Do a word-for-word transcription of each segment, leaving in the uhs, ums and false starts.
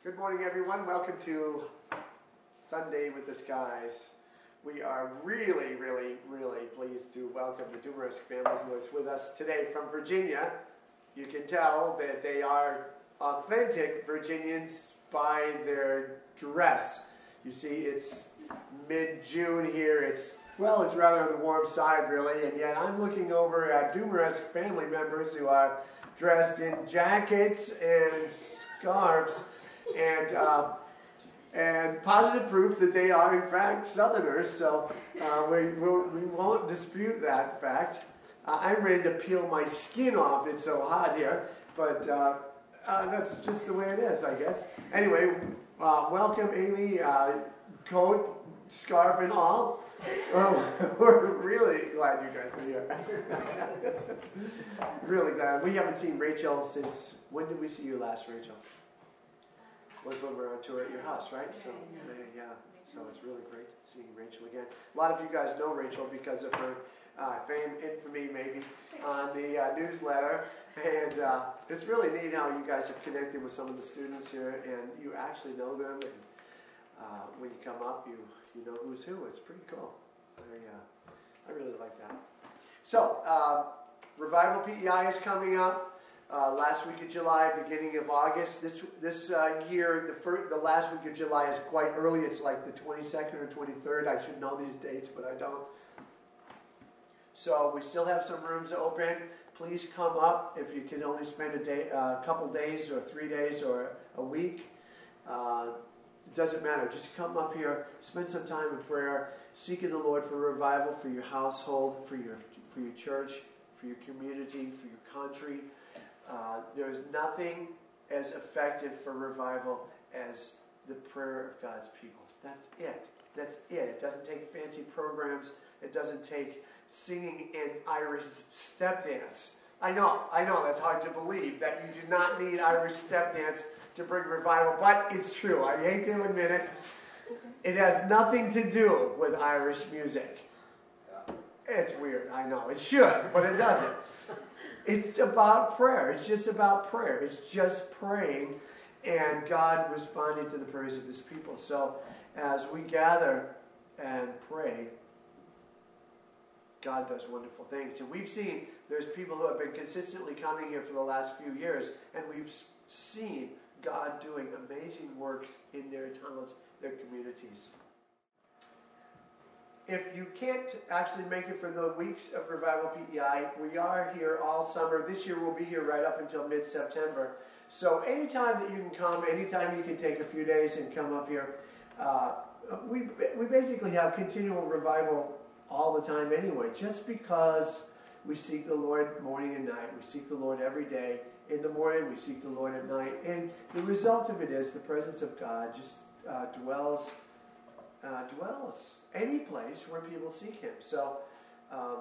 Good morning, everyone. Welcome to Sunday with the Skies. We are really, really, really pleased to welcome the Dumarisk family who is with us today from Virginia. You can tell that they are authentic Virginians by their dress. You see, it's mid-June here. It's, well, it's rather on the warm side, really, and yet I'm looking over at Dumarisk family members who are dressed in jackets and scarves, and uh, and positive proof that they are in fact Southerners. So uh, we we'll, we won't dispute that fact. Uh, I'm ready to peel my skin off. It's so hot here, but uh, uh, that's just the way it is, I guess. Anyway, uh, welcome, Amy. Uh, coat, scarf, and all. Oh, we're really glad you guys are here. Really glad. We haven't seen Rachel since, when did we see you last, Rachel? Was when we were on tour at your house, right? So, yeah, so it's really great seeing Rachel again. A lot of you guys know Rachel because of her uh, fame, infamy maybe, on the uh, newsletter. And uh, it's really neat how you guys have connected with some of the students here, and you actually know them. And uh, when you come up, you you know who's who. It's pretty cool. I, uh, I really like that. So, uh, Revival P E I is coming up. Uh, last week of July, beginning of August. This this uh, year, the first, the last week of July is quite early. It's like the twenty-second or twenty-third. I should know these dates, but I don't. So we still have some rooms open. Please come up if you can only spend a day, a uh, couple days, or three days, or a week. Uh, it doesn't matter. Just come up here, spend some time in prayer, seeking the Lord for revival for your household, for your for your church, for your community, for your country. Uh, there's nothing as effective for revival as the prayer of God's people. That's it. That's it. It doesn't take fancy programs. It doesn't take singing in Irish step dance. I know, I know, that's hard to believe that you do not need Irish step dance to bring revival, but it's true. I hate to admit it. It has nothing to do with Irish music. It's weird, I know. It should, but it doesn't. It's about prayer. It's just about prayer. It's just praying and God responding to the prayers of His people. So as we gather and pray, God does wonderful things. And we've seen there's people who have been consistently coming here for the last few years, and we've seen God doing amazing works in their towns, their communities. If you can't actually make it for the weeks of Revival P E I, we are here all summer. This year we'll be here right up until mid-September. So anytime that you can come, anytime you can take a few days and come up here, uh, we, we basically have continual revival all the time anyway, just because we seek the Lord morning and night. We seek the Lord every day. In the morning, we seek the Lord at night. And the result of it is the presence of God just uh, dwells Uh, dwells any place where people seek Him. So, um,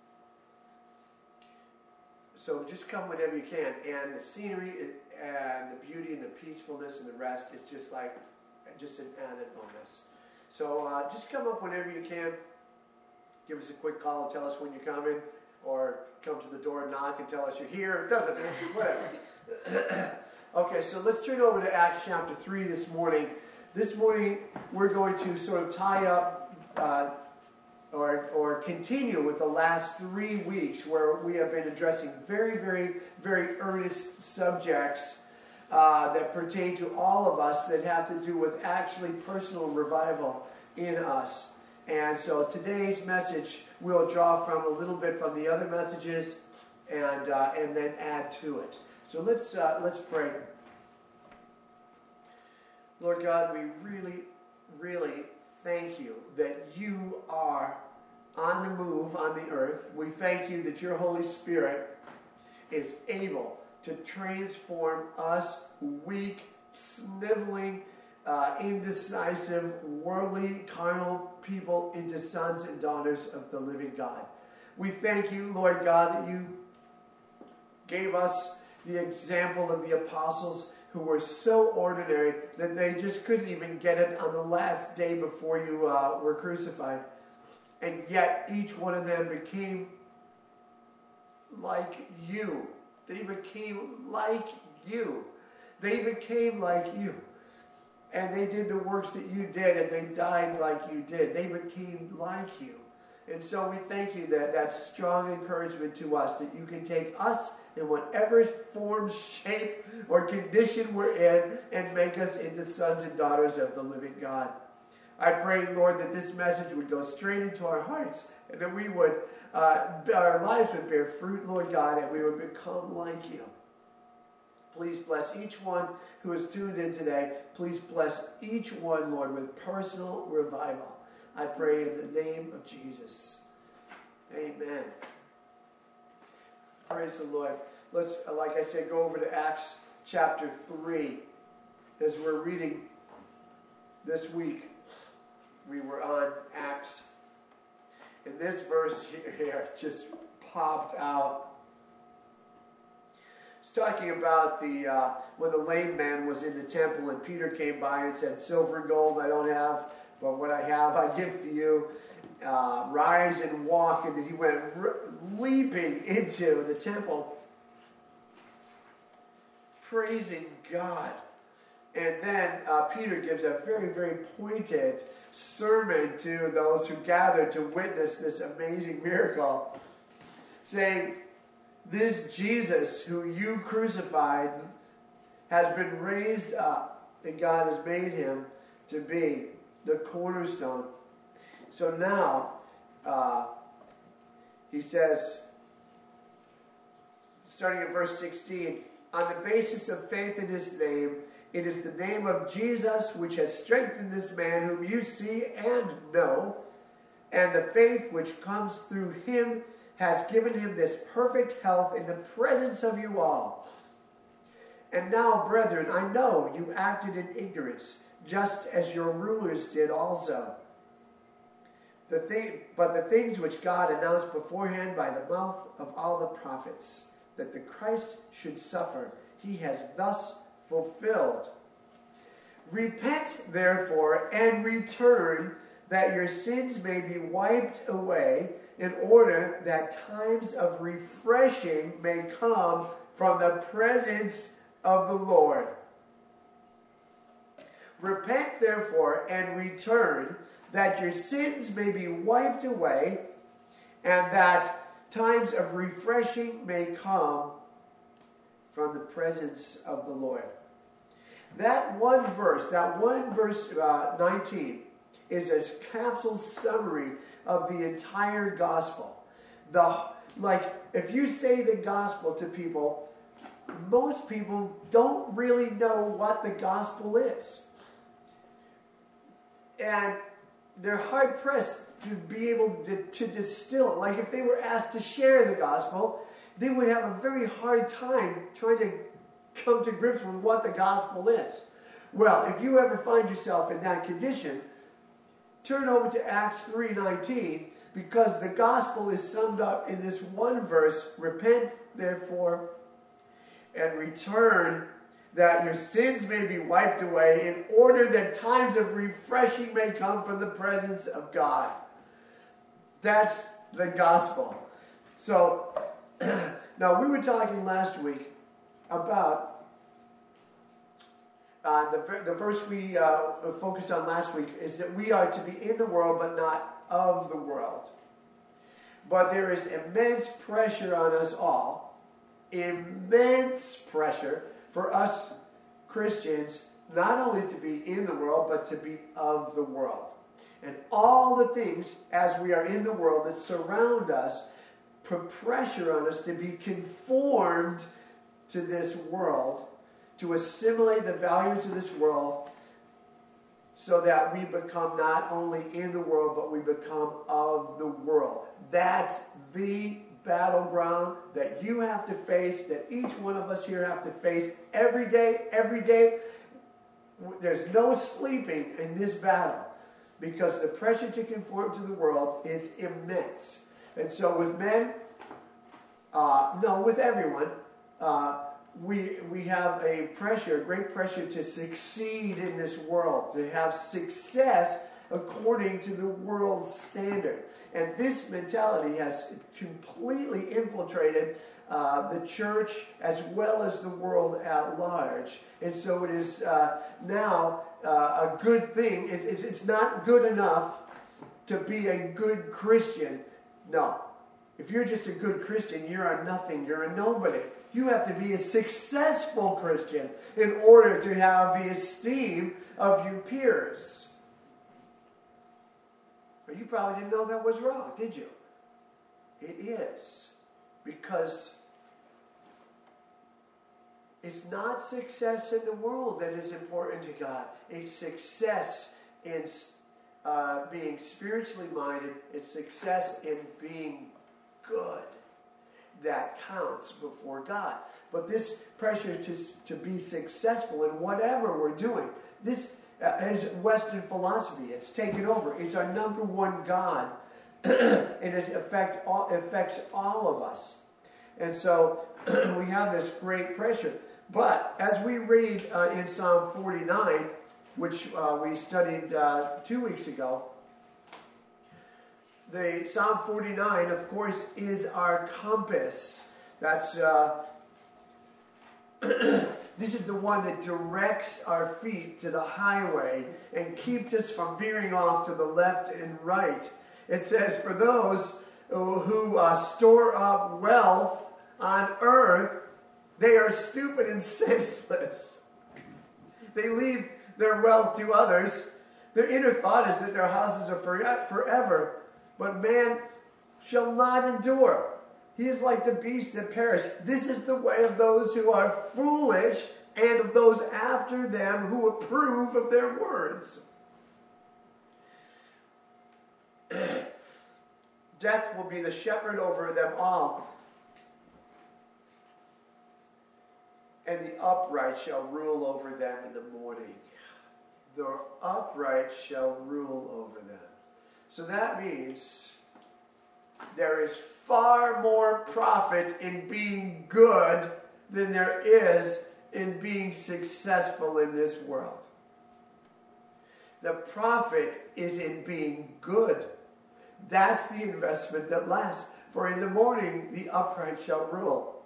so just come whenever you can. And the scenery and the beauty and the peacefulness and the rest is just like just an added bonus. So uh, just come up whenever you can. Give us a quick call and tell us when you're coming, or come to the door and knock and tell us you're here. It doesn't matter, whatever. Okay, so let's turn over to Acts chapter three this morning. This morning, we're going to sort of tie up uh, or, or continue with the last three weeks where we have been addressing very, very, very earnest subjects uh, that pertain to all of us that have to do with actually personal revival in us. And so today's message we'll draw from a little bit from the other messages and, uh, and then add to it. So let's, uh, let's pray. Lord God, we really, really thank you that you are on the move on the earth. We thank you that your Holy Spirit is able to transform us weak, sniveling, uh, indecisive, worldly, carnal people into sons and daughters of the living God. We thank you, Lord God, that you gave us the example of the apostles who were so ordinary that they just couldn't even get it on the last day before you uh, were crucified. And yet each one of them became like you. They became like you. They became like you. and they did the works that you did, and they died like you did. They became like you. And so we thank you that that's strong encouragement to us, that you can take us in whatever form, shape, or condition we're in and make us into sons and daughters of the living God. I pray, Lord, that this message would go straight into our hearts, and that we would, uh, our lives would bear fruit, Lord God, and we would become like you. Please bless each one who is tuned in today. Please bless each one, Lord, with personal revival. I pray in the name of Jesus. Amen. Praise the Lord. Let's, like I said, go over to Acts chapter three. As we're reading this week, we were on Acts. And this verse here just popped out. It's talking about the uh, when the lame man was in the temple and Peter came by and said, "Silver and gold I don't have, but what I have I give to you. Uh, rise and walk." And he went r- leaping into the temple, praising God. And then uh, Peter gives a very, very pointed sermon to those who gathered to witness this amazing miracle, saying, "This Jesus who you crucified has been raised up, and God has made him to be the cornerstone." So now, uh, he says, starting at verse sixteen, "On the basis of faith in his name, it is the name of Jesus which has strengthened this man whom you see and know, and the faith which comes through him has given him this perfect health in the presence of you all. And now, brethren, I know you acted in ignorance, just as your rulers did also. The thing, but the things which God announced beforehand by the mouth of all the prophets, that the Christ should suffer, he has thus fulfilled. Repent, therefore, and return, that your sins may be wiped away, in order that times of refreshing may come from the presence of the Lord. Repent, therefore, and return, that your sins may be wiped away, and that times of refreshing may come from the presence of the Lord." That one verse, that one verse uh, nineteen, is a capsule summary of the entire gospel. The like, if you say the gospel to people, most people don't really know what the gospel is, and they're hard pressed to be able to, to distill it. Like if they were asked to share the gospel, they would have a very hard time trying to come to grips with what the gospel is. Well, if you ever find yourself in that condition, turn over to Acts three nineteen, because the gospel is summed up in this one verse: "Repent, therefore, and return, that your sins may be wiped away, in order that times of refreshing may come from the presence of God." That's the gospel. So, now we were talking last week about uh, the, the verse we uh, focused on last week is that we are to be in the world but not of the world. But there is immense pressure on us all, immense pressure for us Christians not only to be in the world but to be of the world. And all the things as we are in the world that surround us put pressure on us to be conformed to this world, to assimilate the values of this world, so that we become not only in the world, but we become of the world. That's the battleground that you have to face, that each one of us here have to face every day, every day. There's no sleeping in this battle, because the pressure to conform to the world is immense. And so with men, uh, no, with everyone, uh, we we have a pressure, a great pressure to succeed in this world, to have success according to the world's standard. And this mentality has completely infiltrated uh, the church as well as the world at large. And so it is uh, now uh, a good thing. It's, it's, it's not good enough to be a good Christian. No. If you're just a good Christian, you're a nothing. You're a nobody. You have to be a successful Christian in order to have the esteem of your peers. But you probably didn't know that was wrong, did you? It is. Because it's not success in the world that is important to God. It's success in uh, being spiritually minded. It's success in being good that counts before God. But this pressure to, to be successful in whatever we're doing, this uh, is Western philosophy. It's taken over. It's our number one God. It is affect all, affects all of us. And so we have this great pressure. But as we read uh, in Psalm forty-nine, which uh, we studied uh, two weeks ago, the Psalm forty-nine, of course, is our compass. That's uh, this is the one that directs our feet to the highway and keeps us from veering off to the left and right. It says, for those who uh, store up wealth on earth, they are stupid and senseless. They leave their wealth to others. Their inner thought is that their houses are forever. But man shall not endure. He is like the beasts that perish. This is the way of those who are foolish and of those after them who approve of their words. Death will be the shepherd over them all. And the upright shall rule over them in the morning. The upright shall rule over them. So that means there is far more profit in being good than there is in being successful in this world. The profit is in being good. That's the investment that lasts. For in the morning the upright shall rule.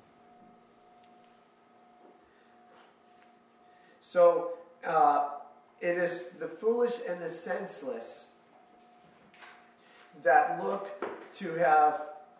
So uh, it is the foolish and the senseless that look to have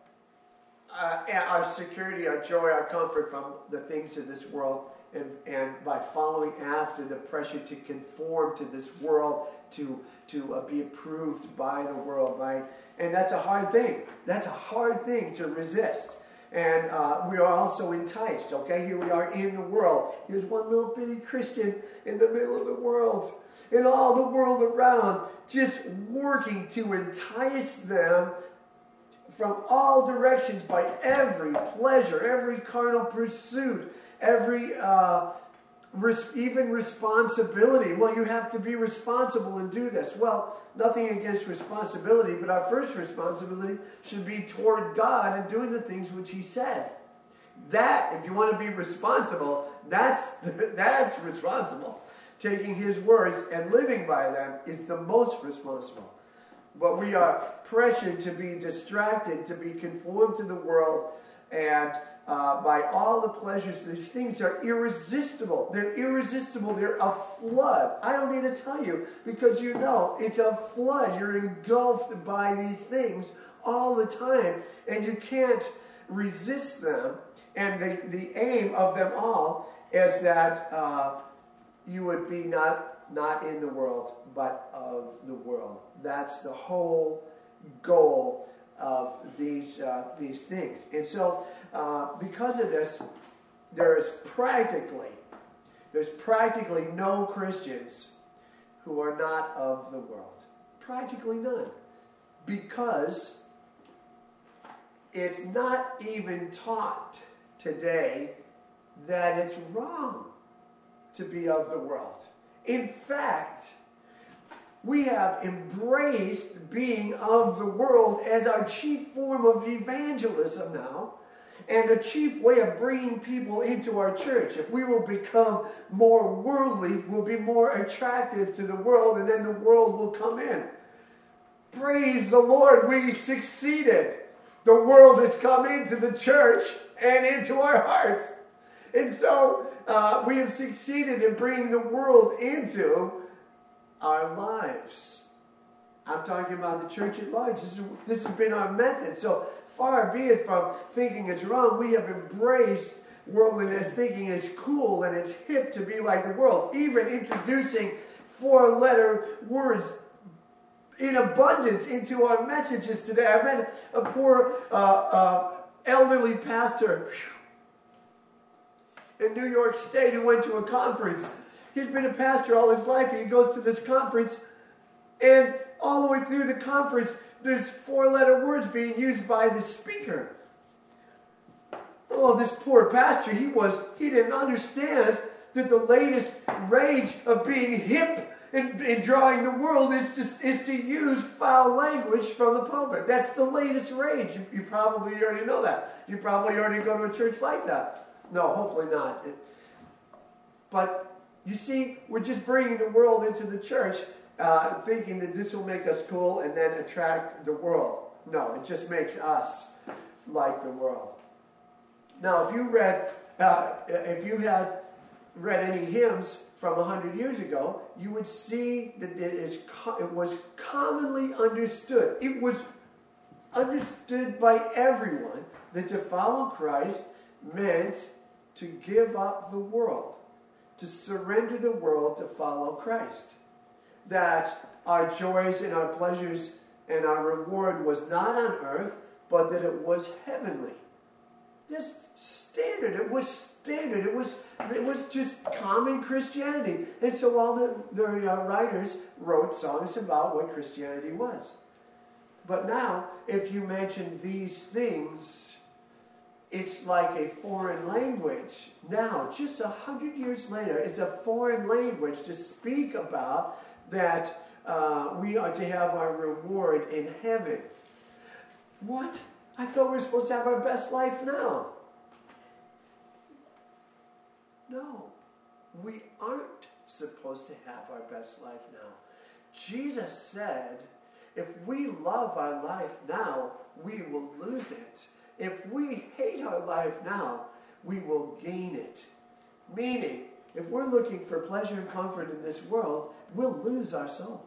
uh, our security, our joy, our comfort from the things of this world, and, and by following after the pressure to conform to this world, to to uh, be approved by the world, by and that's a hard thing. That's a hard thing to resist. And uh, we are also enticed, okay? Here we are in the world. Here's one little bitty Christian in the middle of the world. And all the world around just working to entice them from all directions by every pleasure, every carnal pursuit, every uh, res- even responsibility. Well, you have to be responsible and do this. Well, nothing against responsibility, but our first responsibility should be toward God and doing the things which He said. That, if you want to be responsible, that's that's responsible. Taking His words and living by them is the most responsible. But we are pressured to be distracted, to be conformed to the world, and uh, by all the pleasures. These things are irresistible. They're irresistible. They're a flood. I don't need to tell you, because you know it's a flood. You're engulfed by these things all the time, and you can't resist them. And the, the aim of them all is that uh, you would be not not in the world, but of the world. That's the whole goal of these uh, these things. And so, uh, because of this, there is practically there's practically no Christians who are not of the world. Practically none, because it's not even taught today that it's wrong to be of the world. In fact, we have embraced being of the world as our chief form of evangelism now. and a chief way of bringing people into our church. If we will become more worldly, we'll be more attractive to the world, and then the world will come in. Praise the Lord, we succeeded. The world has come into the church and into our hearts. And so uh, we have succeeded in bringing the world into our lives. I'm talking about the church at large. This, is, this has been our method. So far be it from thinking it's wrong, we have embraced worldliness, thinking it's cool and it's hip to be like the world. Even introducing four-letter words in abundance into our messages today. I met a poor uh, uh, elderly pastor in New York State who went to a conference. He's been a pastor all his life, and he goes to this conference, and all the way through the conference, there's four-letter words being used by the speaker. Oh, this poor pastor, he was, he didn't understand that the latest rage of being hip and, and drawing the world is just is to use foul language from the pulpit. That's the latest rage. You, you probably already know that. You probably already go to a church like that. No, hopefully not. It, but you see, we're just bringing the world into the church, uh, thinking that this will make us cool and then attract the world. No, it just makes us like the world. Now, if you read, uh, if you had read any hymns from a hundred years ago, you would see that it, is, it was commonly understood. It was understood by everyone that to follow Christ meant to give up the world, to surrender the world to follow Christ. That our joys and our pleasures and our reward was not on earth, but that it was heavenly. This standard, it was standard, it was it was just common Christianity. And so all the, the uh, writers wrote songs about what Christianity was. But now, if you mention these things, it's like a foreign language. Now, just a hundred years later, it's a foreign language to speak about that uh, we are to have our reward in heaven. What? I thought we were supposed to have our best life now. No, we aren't supposed to have our best life now. Jesus said, if we love our life now, we will lose it. If we hate our life now, we will gain it. Meaning, if we're looking for pleasure and comfort in this world, we'll lose our soul.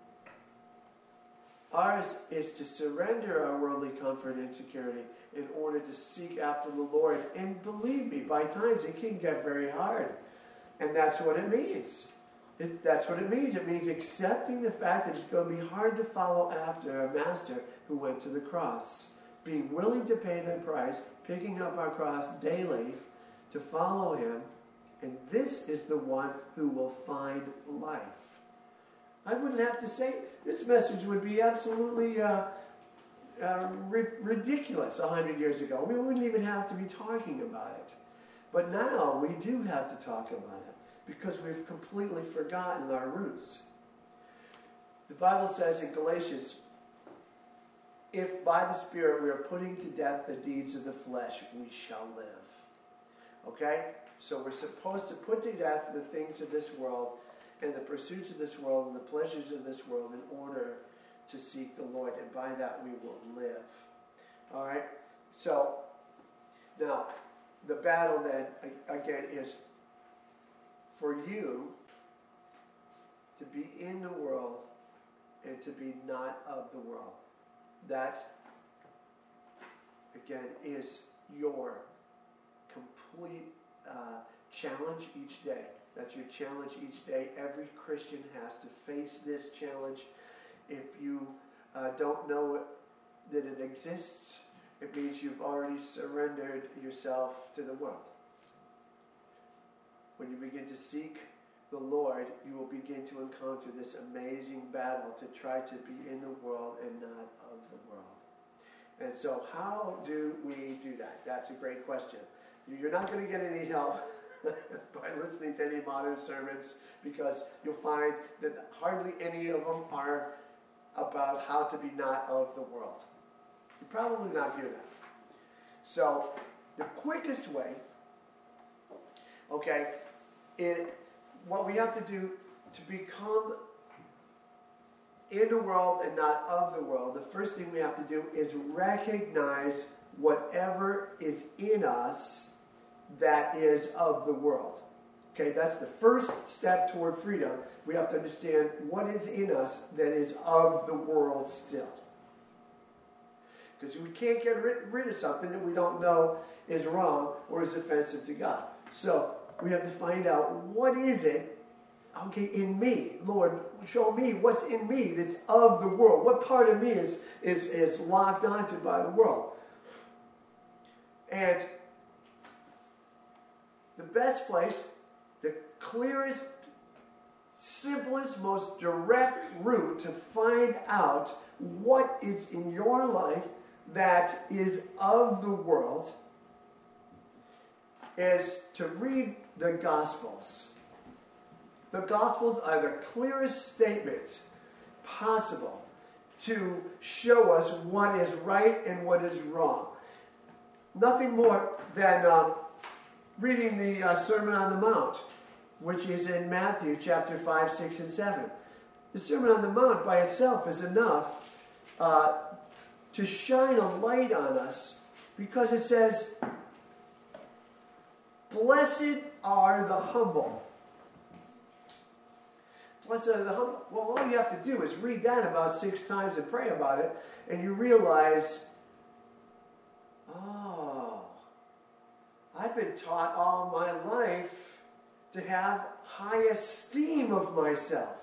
Ours is to surrender our worldly comfort and security in order to seek after the Lord. And believe me, by times it can get very hard. And that's what it means. It, that's what it means. It means accepting the fact that it's going to be hard to follow after a master who went to the cross. Being willing to pay the price, picking up our cross daily to follow him. And this is the one who will find life. I wouldn't have to say, this message would be absolutely uh, uh, ri- ridiculous a hundred years ago. We wouldn't even have to be talking about it. But now we do have to talk about it because we've completely forgotten our roots. The Bible says in Galatians, if by the Spirit we are putting to death the deeds of the flesh, we shall live. Okay? So we're supposed to put to death the things of this world and the pursuits of this world and the pleasures of this world in order to seek the Lord. And by that we will live. All right? So, now, the battle then, again, is for you to be in the world and to be not of the world. That, again, is your complete uh, challenge each day. That's your challenge each day. Every Christian has to face this challenge. If you uh, don't know it, that it exists, it means you've already surrendered yourself to the world. When you begin to seek the Lord, you will begin to encounter this amazing battle to try to be in the world and not of the world. And so how do we do that? That's a great question. You're not going to get any help by listening to any modern sermons, because you'll find that hardly any of them are about how to be not of the world. You probably not hear that. So the quickest way, okay, it, what we have to do to become in the world and not of the world, the first thing we have to do is recognize whatever is in us that is of the world. Okay, that's the first step toward freedom. We have to understand what is in us that is of the world still. Because we can't get rid, rid of something that we don't know is wrong or is offensive to God. So we have to find out what is it, okay, in me. Lord, show me what's in me that's of the world. What part of me is, is, is locked onto by the world. And the best place, the clearest, simplest, most direct route to find out what is in your life that is of the world is to read the Gospels. The Gospels are the clearest statement possible to show us what is right and what is wrong. Nothing more than um, reading the uh, Sermon on the Mount, which is in Matthew chapter five, six, and seven. The Sermon on the Mount by itself is enough uh, to shine a light on us, because it says, "Blessed are the humble." Blessed are the humble. Well, all you have to do is read that about six times and pray about it, and you realize, oh, I've been taught all my life to have high esteem of myself.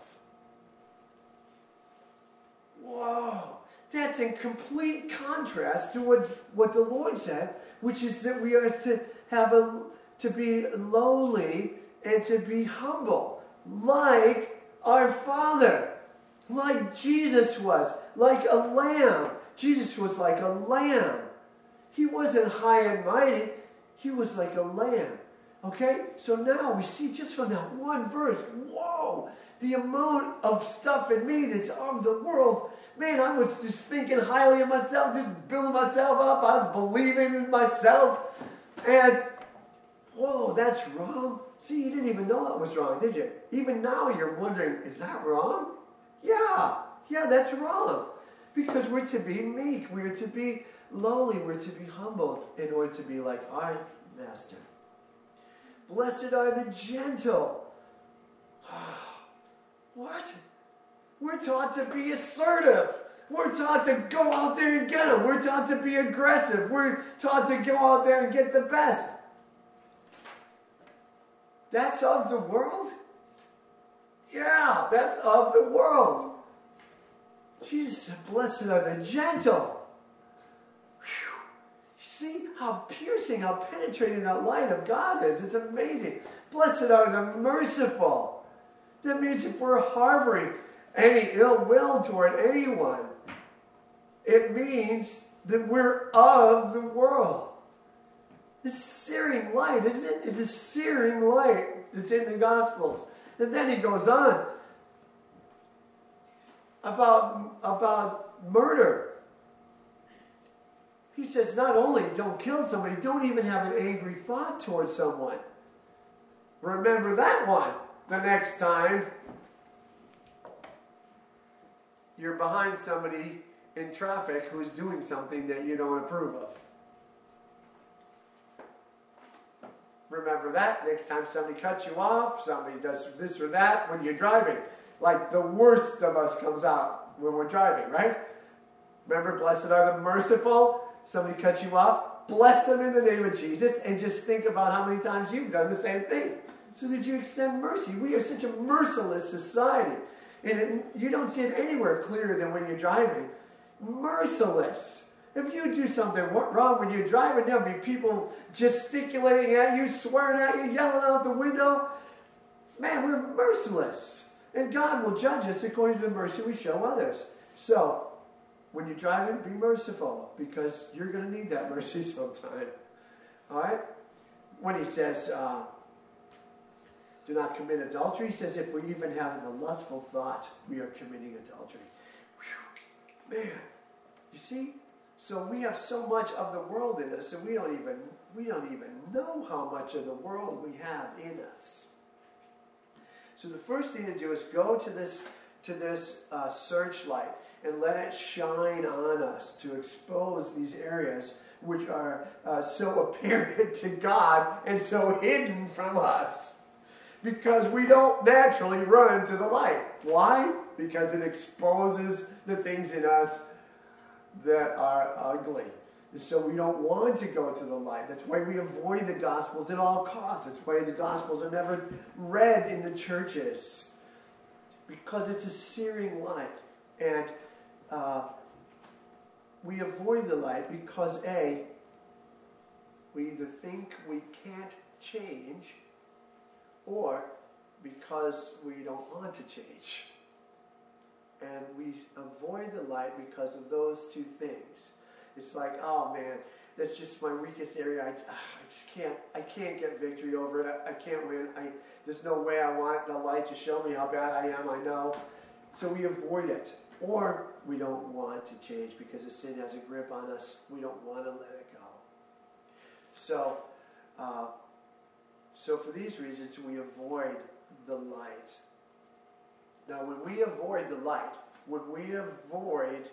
Whoa, that's in complete contrast to what, what the Lord said, which is that we are to have a, to be lowly and to be humble, like our Father, like Jesus was, like a lamb. Jesus was like a lamb. He wasn't high and mighty. He was like a lamb. Okay? So now we see just from that one verse, whoa, the amount of stuff in me that's of the world. Man, I was just thinking highly of myself, just building myself up. I was believing in myself. And, whoa, that's wrong. See, you didn't even know that was wrong, did you? Even now you're wondering, is that wrong? Yeah, yeah, that's wrong. Because we're to be meek. We're to be lowly. We're to be humble in order to be like our Master. Blessed are the gentle. What? We're taught to be assertive. We're taught to go out there and get them. We're taught to be aggressive. We're taught to go out there and get the best. That's of the world? Yeah, that's of the world. Jesus said, blessed are the gentle. Whew. See how piercing, how penetrating that light of God is. It's amazing. Blessed are the merciful. That means if we're harboring any ill will toward anyone, it means that we're of the world. This searing light, isn't it? It's a searing light that's in the Gospels. And then he goes on about, about murder. He says not only don't kill somebody, don't even have an angry thought towards someone. Remember that one the next time you're behind somebody in traffic who's doing something that you don't approve of. Remember that next time somebody cuts you off, somebody does this or that when you're driving. Like the worst of us comes out when we're driving, right? Remember, blessed are the merciful. Somebody cuts you off, bless them in the name of Jesus, and just think about how many times you've done the same thing so that you extend mercy. We are such a merciless society. And it, you don't see it anywhere clearer than when you're driving. Merciless. If you do something wrong when you're driving, there'll be people gesticulating at you, swearing at you, yelling out the window. Man, we're merciless. And God will judge us according to the mercy we show others. So, when you're driving, be merciful, because you're going to need that mercy sometime. All right? When he says, uh, do not commit adultery, he says, if we even have a lustful thought, we are committing adultery. Whew. Man, you see? So we have so much of the world in us, and we don't even we don't even know how much of the world we have in us. So the first thing to do is go to this, to this uh, searchlight and let it shine on us to expose these areas which are uh, so apparent to God and so hidden from us. Because we don't naturally run to the light. Why? Because it exposes the things in us that are ugly. And so we don't want to go to the light. That's why we avoid the Gospels at all costs. That's why the Gospels are never read in the churches. Because it's a searing light. And uh, we avoid the light because, A, we either think we can't change, or because we don't want to change. And we avoid the light because of those two things. It's like, oh man, that's just my weakest area. I, I just can't, I can't get victory over it. I, I can't win. I, there's no way I want the light to show me how bad I am, I know. So we avoid it. Or we don't want to change because the sin has a grip on us. We don't want to let it go. So, uh, so for these reasons, we avoid the light. Now, when we avoid the light, when we avoid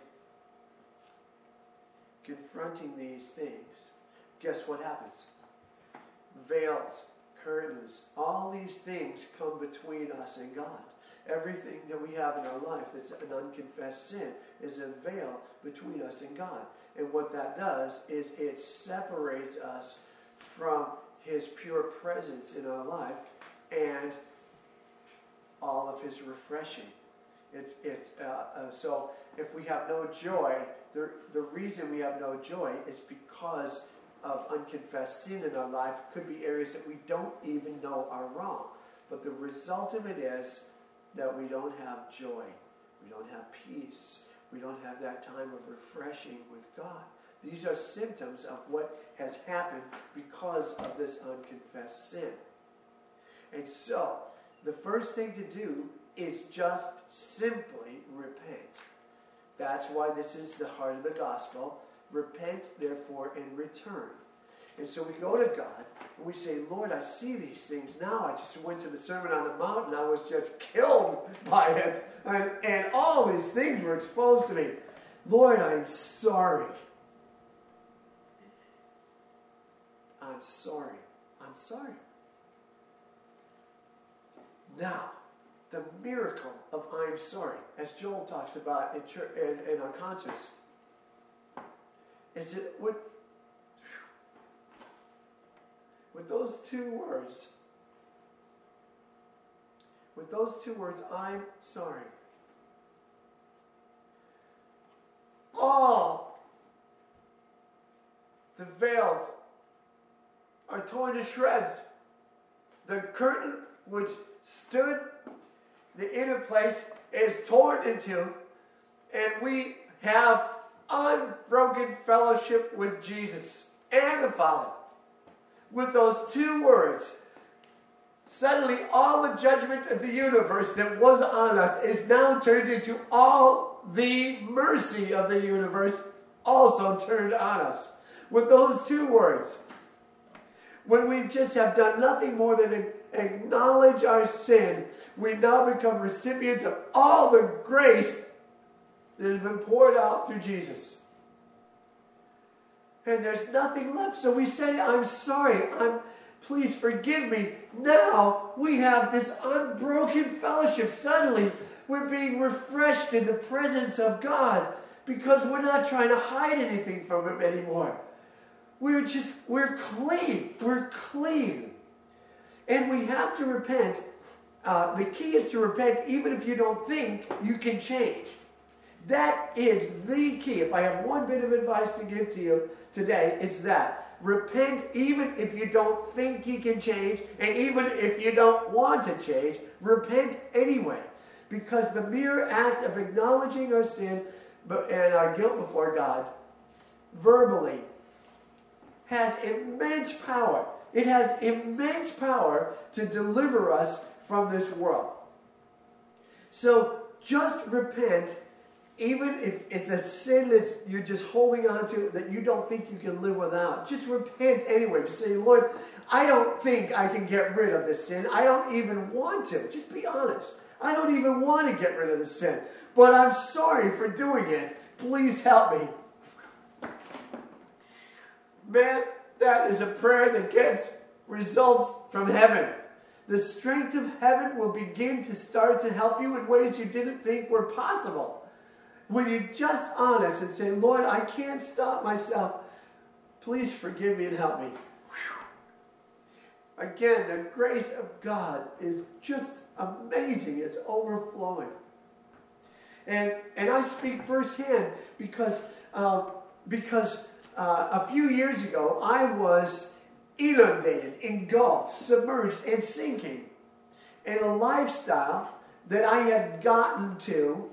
confronting these things, guess what happens? Veils, curtains, all these things come between us and God. Everything that we have in our life that's an unconfessed sin is a veil between us and God. And what that does is it separates us from His pure presence in our life and all of His refreshing. It, it, uh, uh, so if we have no joy, the, the reason we have no joy is because of unconfessed sin in our life. It could be areas that we don't even know are wrong. But the result of it is that we don't have joy. We don't have peace. We don't have that time of refreshing with God. These are symptoms of what has happened because of this unconfessed sin. And so, the first thing to do is just simply repent. That's why this is the heart of the gospel. Repent, therefore, and return. And so we go to God and we say, Lord, I see these things now. I just went to the Sermon on the Mount and I was just killed by it. And, and all these things were exposed to me. Lord, I'm sorry. I'm sorry. I'm sorry. Now, the miracle of I'm sorry, as Joel talks about in, church, in, in our concerts, is that what, with those two words, with those two words, I'm sorry, all the veils are torn to shreds. The curtain which stood the inner place is torn into, and we have unbroken fellowship with Jesus and the Father. With those two words, suddenly all the judgment of the universe that was on us is now turned into all the mercy of the universe also turned on us. With those two words, when we just have done nothing more than acknowledge our sin, we now become recipients of all the grace that has been poured out through Jesus. And there's nothing left. So we say, I'm sorry. I'm, please forgive me. Now we have this unbroken fellowship. Suddenly we're being refreshed in the presence of God because we're not trying to hide anything from Him anymore. We're just, we're clean. We're clean. And we have to repent. Uh, the key is to repent even if you don't think you can change. That is the key. If I have one bit of advice to give to you today, it's that. Repent even if you don't think you can change, and even if you don't want to change, repent anyway. Because the mere act of acknowledging our sin and our guilt before God, verbally, has immense power. It has immense power to deliver us from this world. So just repent even if it's a sin that you're just holding on to that you don't think you can live without, just repent anyway. Just say, Lord, I don't think I can get rid of this sin. I don't even want to. Just be honest. I don't even want to get rid of the sin. But I'm sorry for doing it. Please help me. Man, that is a prayer that gets results from heaven. The strength of heaven will begin to start to help you in ways you didn't think were possible. When you're just honest and say, Lord, I can't stop myself. Please forgive me and help me. Whew. Again, the grace of God is just amazing. It's overflowing. And, and I speak firsthand because, uh, because uh, a few years ago, I was inundated, engulfed, submerged, and sinking in a lifestyle that I had gotten to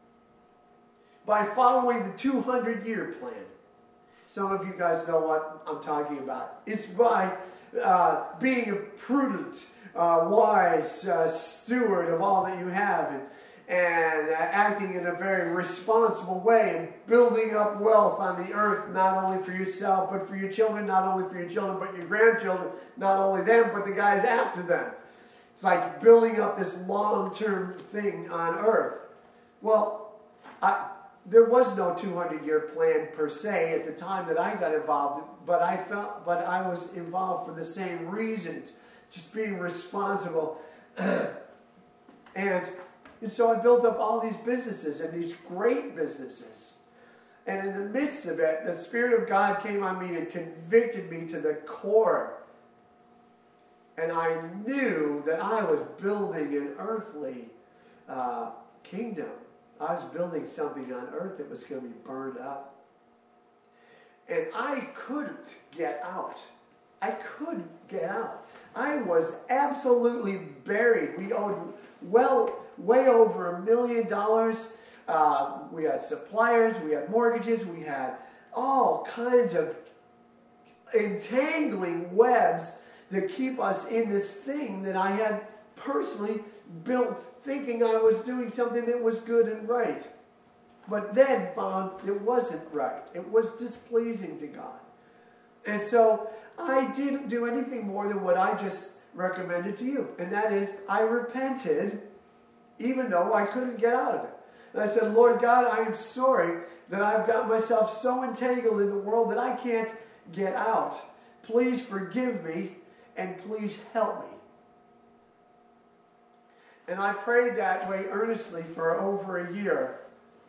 by following the two hundred year plan. Some of you guys know what I'm talking about. It's by uh, being a prudent, uh, wise uh, steward of all that you have, and, and uh, acting in a very responsible way, and building up wealth on the earth, not only for yourself, but for your children, not only for your children, but your grandchildren, not only them, but the guys after them. It's like building up this long-term thing on earth. Well, I, there was no two hundred year plan per se at the time that I got involved, but I felt, but I was involved for the same reasons, just being responsible. and, and so I built up all these businesses, and these great businesses. And in the midst of it, the Spirit of God came on me and convicted me to the core. And I knew that I was building an earthly uh, kingdom. I was building something on earth that was going to be burned up. And I couldn't get out. I couldn't get out. I was absolutely buried. We owed well, way over a million dollars. Uh, we had suppliers, we had mortgages, we had all kinds of entangling webs that keep us in this thing that I had personally built thinking I was doing something that was good and right. But then found it wasn't right. It was displeasing to God. And so I didn't do anything more than what I just recommended to you. And that is, I repented even though I couldn't get out of it. And I said, Lord God, I am sorry that I've got myself so entangled in the world that I can't get out. Please forgive me and please help me. And I prayed that way earnestly for over a year.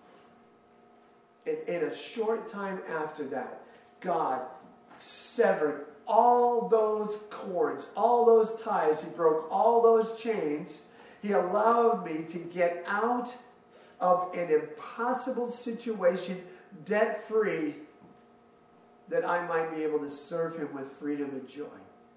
In, in a short time after that, God severed all those cords, all those ties. He broke all those chains. He allowed me to get out of an impossible situation, debt-free, that I might be able to serve Him with freedom and joy.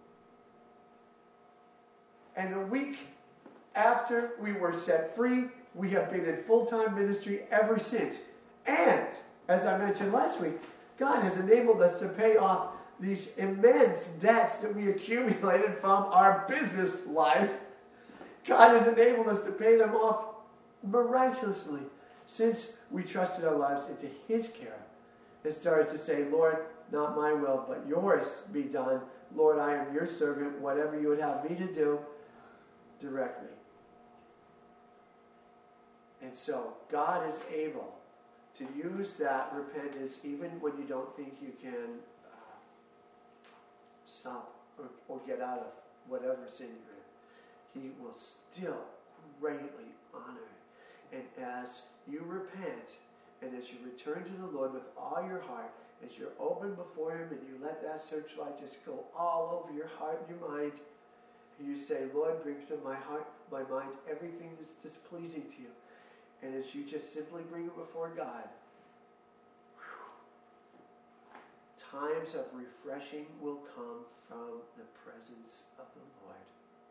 And the week after we were set free, we have been in full-time ministry ever since. And, as I mentioned last week, God has enabled us to pay off these immense debts that we accumulated from our business life. God has enabled us to pay them off miraculously since we trusted our lives into His care and started to say, Lord, not my will, but yours be done. Lord, I am your servant. Whatever you would have me to do, direct me. And so God is able to use that repentance even when you don't think you can uh, stop or, or get out of whatever sin you're in. He will still greatly honor it. And as you repent and as you return to the Lord with all your heart, as you're open before Him and you let that searchlight just go all over your heart and your mind, and you say, Lord, bring to my heart, my mind, everything that's displeasing to you. And as you just simply bring it before God, whew, times of refreshing will come from the presence of the Lord.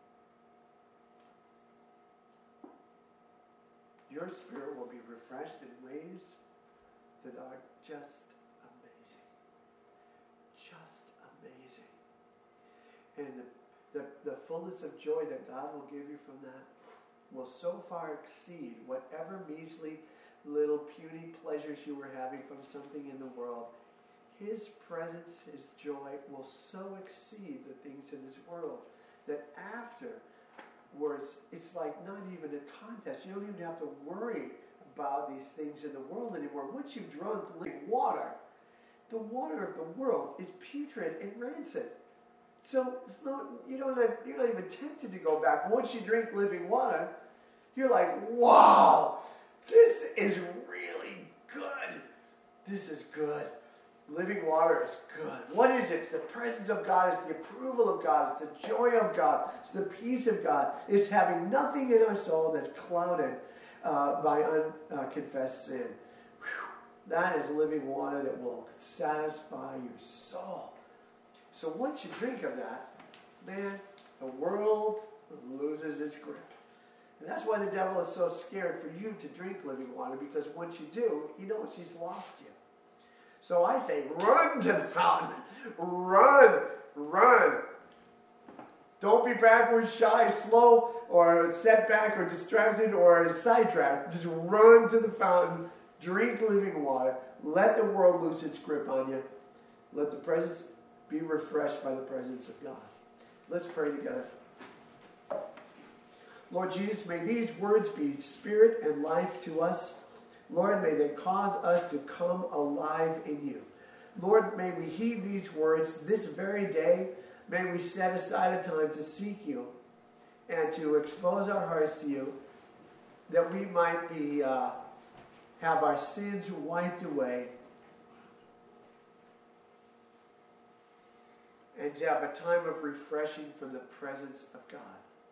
Your spirit will be refreshed in ways that are just amazing. Just amazing. And the, the, the fullness of joy that God will give you from that will so far exceed whatever measly little puny pleasures you were having from something in the world, His presence, His joy will so exceed the things in this world that afterwards, it's like not even a contest. You don't even have to worry about these things in the world anymore. Once you've drunk living water, the water of the world is putrid and rancid. So it's not, you don't have, you're not even tempted to go back. Once you drink living water, you're like, wow, this is really good. This is good. Living water is good. What is it? It's the presence of God. It's the approval of God. It's the joy of God. It's the peace of God. It's having nothing in our soul that's clouded uh, by unconfessed sin. Whew. That is living water that will satisfy your soul. So once you drink of that, man, the world loses its grip. And that's why the devil is so scared for you to drink living water, because once you do, he knows he's lost you. So I say, run to the fountain. Run, run. Don't be backward, shy, slow, or set back, or distracted, or sidetracked. Just run to the fountain. Drink living water. Let the world lose its grip on you. Let the presence be refreshed by the presence of God. Let's pray together. Lord Jesus, may these words be spirit and life to us. Lord, may they cause us to come alive in you. Lord, may we heed these words this very day. May we set aside a time to seek you and to expose our hearts to you, that we might be uh, have our sins wiped away, and to have a time of refreshing from the presence of God.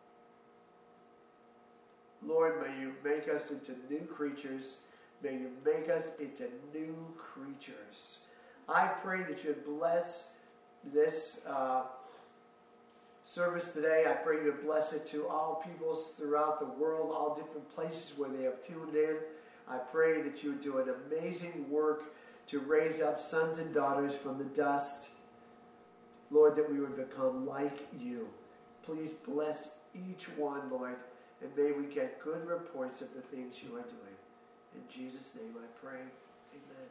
Lord, may you make us into new creatures. May you make us into new creatures. I pray that you would bless this uh, service today. I pray you would bless it to all peoples throughout the world, all different places where they have tuned in. I pray that you would do an amazing work to raise up sons and daughters from the dust. Lord, that we would become like you. Please bless each one, Lord, and may we get good reports of the things you are doing. In Jesus' name I pray. Amen.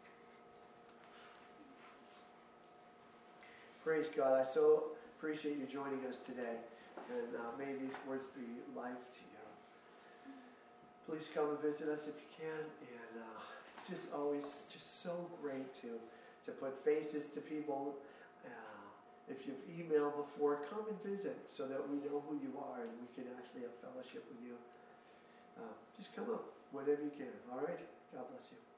Praise God. I so appreciate you joining us today. And uh, may these words be life to you. Please come and visit us if you can. And uh, it's just always just so great to, to put faces to people. Uh, if you've emailed before, come and visit so that we know who you are and we can actually have fellowship with you. Uh, just come up whenever you can. All right? God bless you.